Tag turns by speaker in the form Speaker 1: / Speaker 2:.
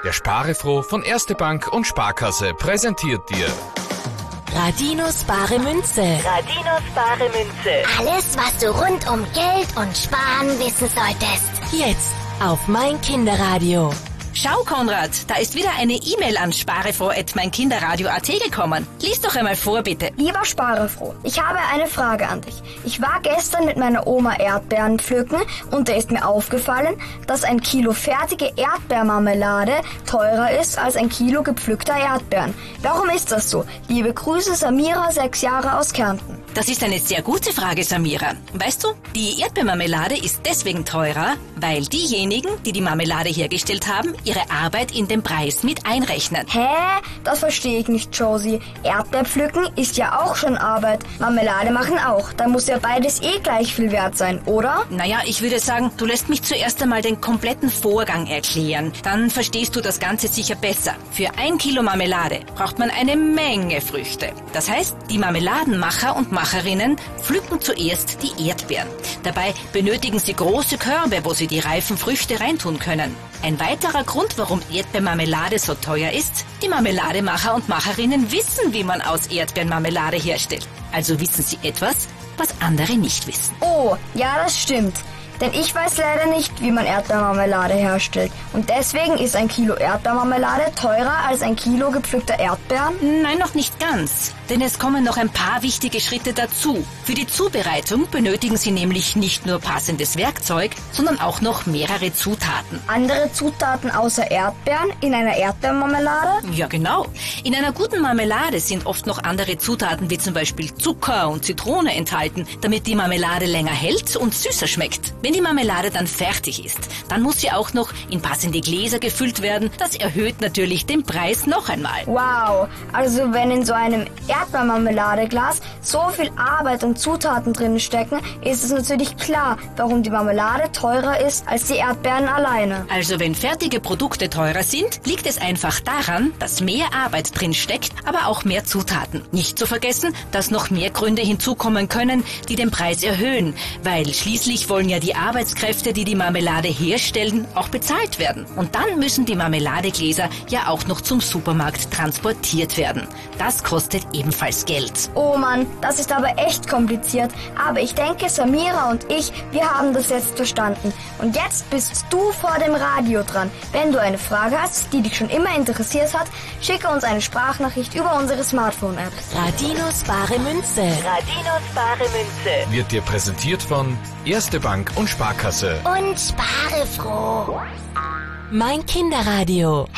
Speaker 1: Der Sparefroh von Erste Bank und Sparkasse präsentiert dir
Speaker 2: Radinos bare Münze.
Speaker 3: Radinos bare Münze.
Speaker 4: Alles, was du rund um Geld und Sparen wissen solltest.
Speaker 2: Jetzt auf mein Kinderradio.
Speaker 5: Schau, Konrad, da ist wieder eine E-Mail an sparefroh@meinkinderradio.at gekommen. Lies doch einmal vor, bitte.
Speaker 6: Lieber Sparefroh, ich habe eine Frage an dich. Ich war gestern mit meiner Oma Erdbeeren pflücken und da ist mir aufgefallen, dass ein Kilo fertige Erdbeermarmelade teurer ist als ein Kilo gepflückter Erdbeeren. Warum ist das so? Liebe Grüße, Samira, 6 Jahre aus Kärnten.
Speaker 5: Das ist eine sehr gute Frage, Samira. Weißt du, die Erdbeermarmelade ist deswegen teurer, weil diejenigen, die die Marmelade hergestellt haben, ihre Arbeit in den Preis mit einrechnen.
Speaker 6: Hä? Das verstehe ich nicht, Josie. Erdbeerpflücken ist ja auch schon Arbeit. Marmelade machen auch. Da muss ja beides gleich viel wert sein, oder?
Speaker 5: Naja, ich würde sagen, du lässt mich zuerst einmal den kompletten Vorgang erklären. Dann verstehst du das Ganze sicher besser. Für 1 Kilo Marmelade braucht man eine Menge Früchte. Das heißt, die Marmeladenmacher und Macherinnen pflücken zuerst die Erdbeeren. Dabei benötigen sie große Körbe, wo sie die reifen Früchte reintun können. Ein weiterer Grund, warum Erdbeermarmelade so teuer ist: die Marmelademacher und Macherinnen wissen, wie man aus Erdbeermarmelade herstellt. Also wissen sie etwas, was andere nicht wissen.
Speaker 6: Oh, ja, das stimmt. Denn ich weiß leider nicht, wie man Erdbeermarmelade herstellt. Und deswegen ist 1 Kilo Erdbeermarmelade teurer als 1 Kilo gepflückter Erdbeeren?
Speaker 5: Nein, noch nicht ganz. Denn es kommen noch ein paar wichtige Schritte dazu. Für die Zubereitung benötigen Sie nämlich nicht nur passendes Werkzeug, sondern auch noch mehrere Zutaten.
Speaker 6: Andere Zutaten außer Erdbeeren in einer Erdbeermarmelade?
Speaker 5: Ja, genau. In einer guten Marmelade sind oft noch andere Zutaten wie zum Beispiel Zucker und Zitrone enthalten, damit die Marmelade länger hält und süßer schmeckt. Wenn die Marmelade dann fertig ist, dann muss sie auch noch in passende Gläser gefüllt werden. Das erhöht natürlich den Preis noch einmal.
Speaker 6: Wow, also wenn in so einem Erdbeermarmeladeglas so viel Arbeit und Zutaten drin stecken, ist es natürlich klar, warum die Marmelade teurer ist als die Erdbeeren alleine.
Speaker 5: Also wenn fertige Produkte teurer sind, liegt es einfach daran, dass mehr Arbeit drin steckt, aber auch mehr Zutaten. Nicht zu vergessen, dass noch mehr Gründe hinzukommen können, die den Preis erhöhen, weil schließlich wollen ja die Arbeitskräfte, die die Marmelade herstellen, auch bezahlt werden. Und dann müssen die Marmeladegläser ja auch noch zum Supermarkt transportiert werden. Das kostet ebenfalls Geld.
Speaker 6: Oh Mann, das ist aber echt kompliziert. Aber ich denke, Samira und ich, wir haben das jetzt verstanden. Und jetzt bist du vor dem Radio dran. Wenn du eine Frage hast, die dich schon immer interessiert hat, schicke uns eine Sprachnachricht über unsere Smartphone-App.
Speaker 2: Radinos bare Münze.
Speaker 3: Radinos bare Münze.
Speaker 1: wird dir präsentiert von Erste Bank und Sparkasse.
Speaker 4: Und Sparefroh.
Speaker 2: Mein Kinderradio.